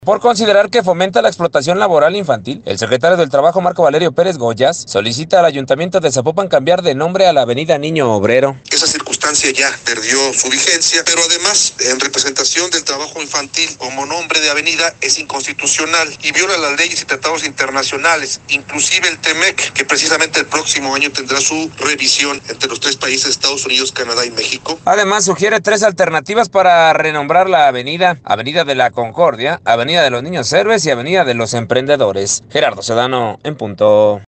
Por considerar que fomenta la explotación laboral infantil, el secretario del Trabajo, Marco Valerio Pérez Goyas, solicita al Ayuntamiento de Zapopan cambiar de nombre a la Avenida Niño Obrero. Esa circunstancia ya perdió su vigencia, pero además, en representación del trabajo infantil como nombre de avenida es inconstitucional y viola las leyes y tratados internacionales, inclusive el TEMEC, que precisamente el próximo año tendrá su revisión entre los tres países, Estados Unidos, Canadá y México. Además, sugiere 3 alternativas para renombrar la avenida: Avenida de la Concordia, Avenida de los Niños Héroes y Avenida de los Emprendedores. Gerardo Sedano, en punto.